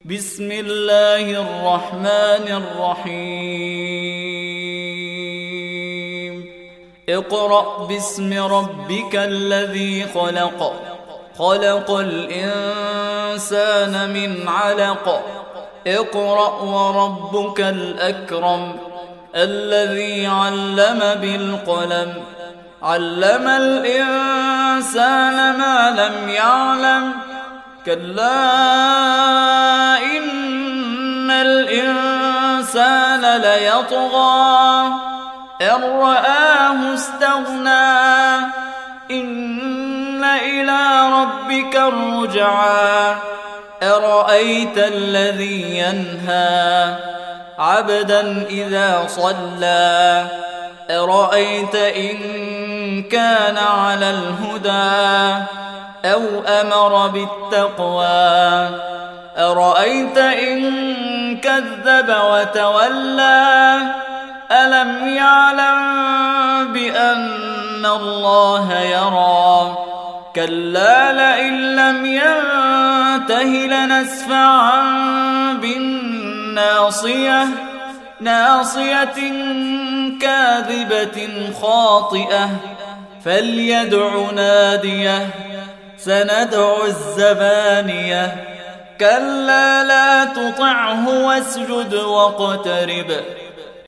بسم الله الرحمن الرحيم اقرأ باسم ربك الذي خلق خلق الإنسان من علق اقرأ وربك الأكرم الذي علم بالقلم علم الإنسان ما لم يعلم كلا إن الإنسان ليطغى أن رآه استغنى إن إلى ربك الرجعى أرأيت الذي ينهى عبدا إذا صلى أرأيت إن كان على الهدى أو أمر بالتقوى أرأيت إن كذب وتولى ألم يعلم بأن الله يرى كلا لئن لم ينته لنسفعا بالناصية ناصية كاذبة خاطئة فليدع ناديه سندع الزبانية كلا لا تطعه واسجد واقترب